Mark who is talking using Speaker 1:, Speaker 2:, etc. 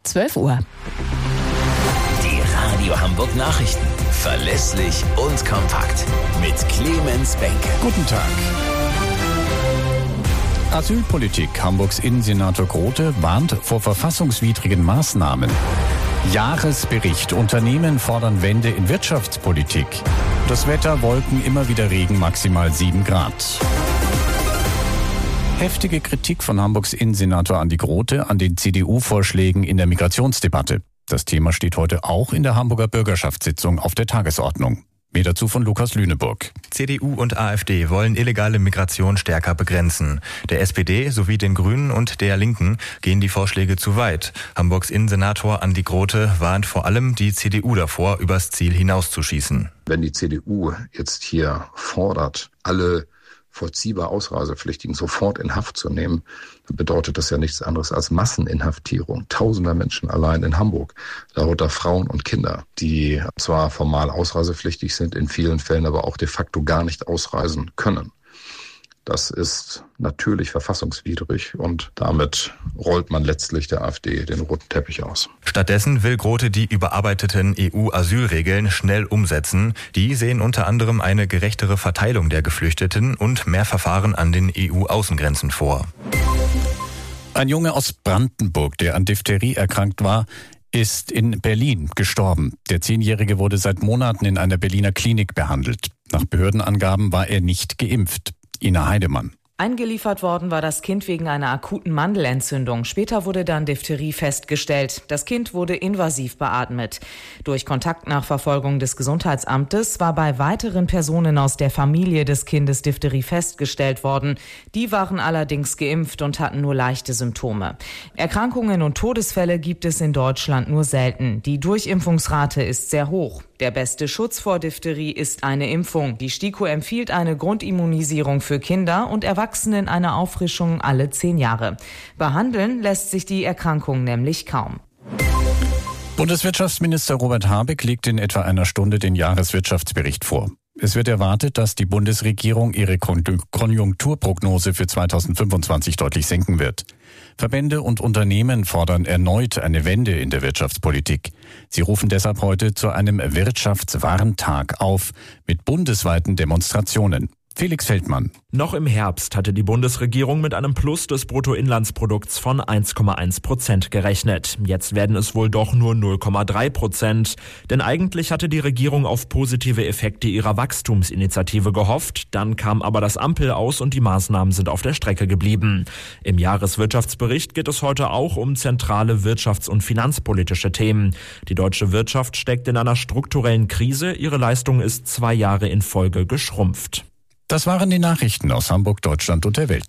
Speaker 1: 12 Uhr.
Speaker 2: Die Radio Hamburg Nachrichten. Verlässlich und kompakt. Mit Clemens Benke.
Speaker 3: Guten Tag. Asylpolitik. Hamburgs Innensenator Grote warnt vor verfassungswidrigen Maßnahmen. Jahresbericht. Unternehmen fordern Wende in Wirtschaftspolitik. Das Wetter, Wolken, immer wieder Regen, maximal 7 Grad. Heftige Kritik von Hamburgs Innensenator Andi Grote an den CDU-Vorschlägen in der Migrationsdebatte. Das Thema steht heute auch in der Hamburger Bürgerschaftssitzung auf der Tagesordnung. Mehr dazu von Lukas Lüneburg.
Speaker 4: CDU und AfD wollen illegale Migration stärker begrenzen. Der SPD sowie den Grünen und der Linken gehen die Vorschläge zu weit. Hamburgs Innensenator Andi Grote warnt vor allem die CDU davor, übers Ziel hinauszuschießen.
Speaker 5: Wenn die CDU jetzt hier fordert, alle vollziehbar Ausreisepflichtigen sofort in Haft zu nehmen, dann bedeutet das ja nichts anderes als Masseninhaftierung tausender Menschen allein in Hamburg, darunter Frauen und Kinder, die zwar formal ausreisepflichtig sind, in vielen Fällen aber auch de facto gar nicht ausreisen können. Das ist natürlich verfassungswidrig und damit rollt man letztlich der AfD den roten Teppich aus.
Speaker 4: Stattdessen will Grote die überarbeiteten EU-Asylregeln schnell umsetzen. Die sehen unter anderem eine gerechtere Verteilung der Geflüchteten und mehr Verfahren an den EU-Außengrenzen vor.
Speaker 3: Ein Junge aus Brandenburg, der an Diphtherie erkrankt war, ist in Berlin gestorben. Der 10-Jährige wurde seit Monaten in einer Berliner Klinik behandelt. Nach Behördenangaben war er nicht geimpft. Ina Heidemann.
Speaker 6: Eingeliefert worden war das Kind wegen einer akuten Mandelentzündung. Später wurde dann Diphtherie festgestellt. Das Kind wurde invasiv beatmet. Durch Kontaktnachverfolgung des Gesundheitsamtes war bei weiteren Personen aus der Familie des Kindes Diphtherie festgestellt worden. Die waren allerdings geimpft und hatten nur leichte Symptome. Erkrankungen und Todesfälle gibt es in Deutschland nur selten. Die Durchimpfungsrate ist sehr hoch. Der beste Schutz vor Diphtherie ist eine Impfung. Die STIKO empfiehlt eine Grundimmunisierung für Kinder und Erwachsenen eine Auffrischung alle 10 Jahre. Behandeln lässt sich die Erkrankung nämlich kaum.
Speaker 3: Bundeswirtschaftsminister Robert Habeck legt in etwa einer Stunde den Jahreswirtschaftsbericht vor. Es wird erwartet, dass die Bundesregierung ihre Konjunkturprognose für 2025 deutlich senken wird. Verbände und Unternehmen fordern erneut eine Wende in der Wirtschaftspolitik. Sie rufen deshalb heute zu einem Wirtschaftswarntag auf mit bundesweiten Demonstrationen. Felix Feldmann.
Speaker 7: Noch im Herbst hatte die Bundesregierung mit einem Plus des Bruttoinlandsprodukts von 1,1% gerechnet. Jetzt werden es wohl doch nur 0,3%. Denn eigentlich hatte die Regierung auf positive Effekte ihrer Wachstumsinitiative gehofft. Dann kam aber das Ampel aus und die Maßnahmen sind auf der Strecke geblieben. Im Jahreswirtschaftsbericht geht es heute auch um zentrale wirtschafts- und finanzpolitische Themen. Die deutsche Wirtschaft steckt in einer strukturellen Krise. Ihre Leistung ist 2 Jahre in Folge geschrumpft.
Speaker 3: Das waren die Nachrichten aus Hamburg, Deutschland und der Welt.